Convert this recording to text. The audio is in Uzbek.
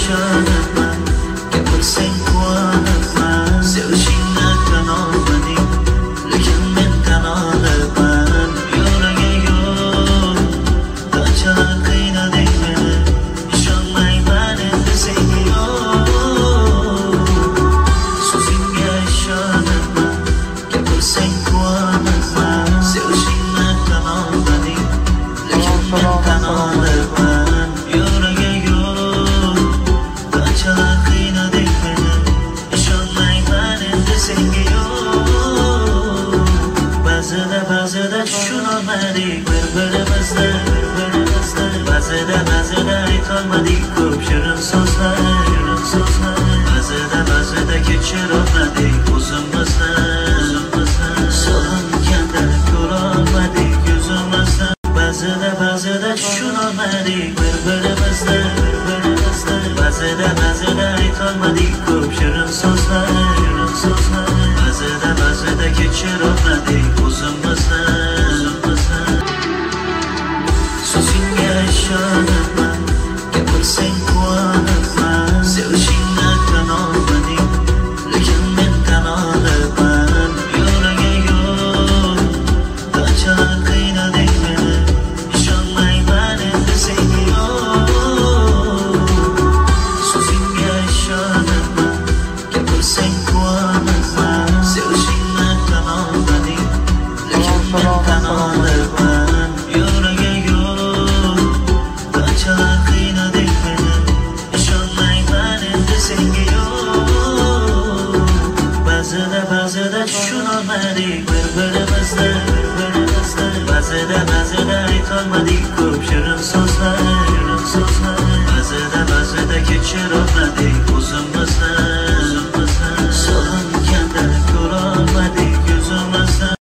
yashonaman, gapirsang quvonaman. Sevishingni tan olmading, lekin men tan olaman. Yo'laga yo'l, qanchalar qiynading meni, ishonmayman endi senga yo'q. So'zingga ishonaman, gapirsang quvonaman. Sevishingni tan olmading, lekin men tan olaman. Yo'laga yo'l, qanchalar qiynading meni, ishonmayman endi senga yo'q. Ba'zida tushunolmadik bir-birimizni. Ba'zida aytolmadik ko'p shirin so'zlar. Ba'zida kechirolmadik o'zimizni. So'ranganda ko'rolmadik yuzimizni. Ba'zida tushunolmadik bir-birimizni. Ba'zida aytolmadik ko'p shirin so'zlar. Ba'zida kechirolmadik o'zimizni. So'zingga ishonaman, gapirsang quvonaman. Sevishingni tan olmading, lekin men tan olaman. Yo'laga yo'l, qanchalar qiynading meni, ishonmayman endi senga yo'q. So'zingga ishonaman, gapirsang quvonaman. Sevishingni tan olmading, lekin men tan olaman. Yo'laga yo'l, qanchalar qiynading meni, ishonmayman endi senga yo'q. Ba'zida tushunolmadik bir-birimizni. Ba'zida aytolmadik ko'p shirin so'zlar. Ba'zida kechirolmadik o'zimizni.